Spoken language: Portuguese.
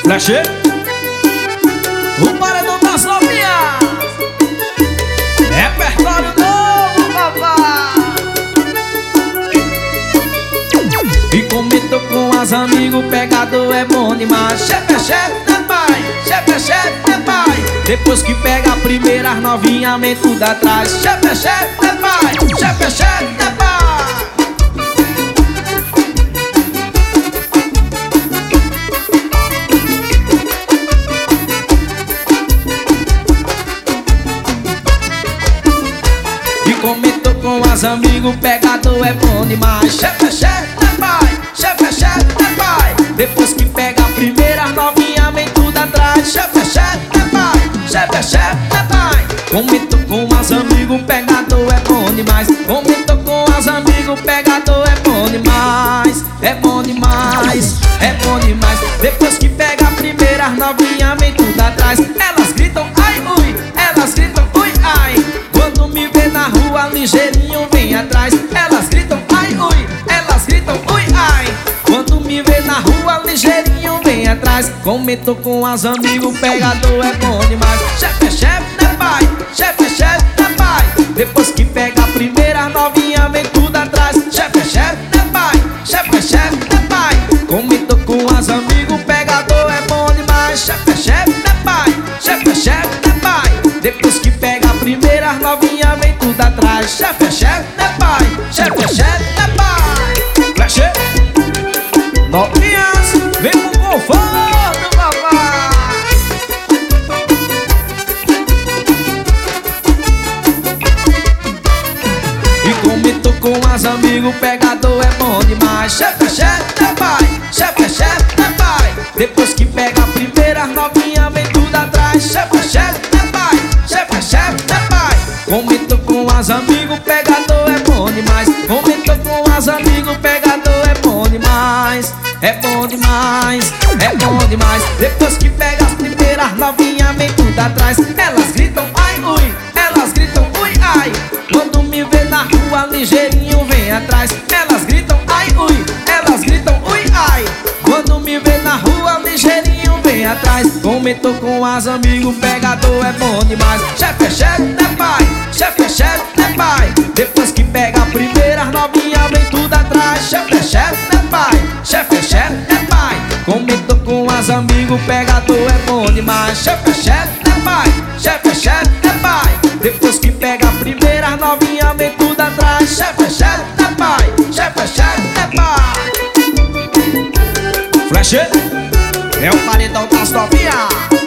Flash, o paredão das novinhas. Repertório novo, papai. E comentou com as amigos, pegador é bom demais. Chefe é chefe, né pai? Chefe é chefe, né pai? Depois que pega a primeira, as novinhas vem tudo atrás. Chefe é chefe, né pai? Chefe é chefe, né pai? Comentou com as amigos, pegador é bom demais. Chefe é chefe, né pai? Chefe é chefe, né pai? Depois que pega a primeira, as novinhas vem tudo atrás. Chefe é chefe, né pai? Chefe é chefe, né pai? Comentou com as amigos, pegador é bom demais. Comentou com as amigos, pegador é bom demais. É bom demais, é bom demais. Depois que pega a primeira, as novinhas vem tudo atrás. Elas gritam ai, ui, elas gritam ui, ai. Quando me vê na rua, ligeirinho vem atrás. Elas gritam ai, ui, elas gritam ui, ai. Quando me vê na rua, ligeirinho vem atrás. Comentou com as amigos, pegador é bom demais. Chefe é chefe, né pai? Chefe é chefe, né pai? Depois que pega a primeira, as novinhas vem tudo atrás. Chefe é chefe, né pai? Chefe é chefe, né pai? Comentou com as amigos, pegador é bom demais. Chefe é chefe, né pai? Chefe é chefe, né pai? Depois que pega a primeira, as novinhas vem tudo atrás. Chefe é chefe, né pai? Chefe é chefe, né pai? Flash, novinhas, vem com conforto, papai. E comentou com as amigos, pegador é bom demais. Chefe é chefe, né pai? Chefe é chefe, né pai? Depois que pega a primeira, as novinhas vem tudo atrás. Chefe é chefe, né pai? Chefe é chefe, né pai? Comentou com as amigos, pegador é bom demais. Comentou com as amigos, pegador é bom demais. É bom demais, é bom demais. Depois que pega as primeiras, as novinhas vem tudo atrás. Elas gritam ai, ui, elas gritam ui, ai. Quando me vê na rua, ligeirinho vem atrás. Elas gritam ai, ui, elas gritam ui, ai. Quando me vê na rua, ligeirinho vem atrás. Comentou com as amigos, pegador é bom demais. Chefe é chefe, né pai? Chefe é chefe, né pai? Depois que pega a primeira, as novinhas vem tudo atrás. Chefe é chefe, né pai? Chefe é chefe, né pai? Comentou com as amigos, pegador é bom demais. Chefe é chefe, né pai? Chefe é chefe, né pai? Depois que pega a primeira, as novinhas vem tudo atrás. Chefe é chefe, né pai? Chefe é chefe, né pai? Flash, é o paredão das novinhas.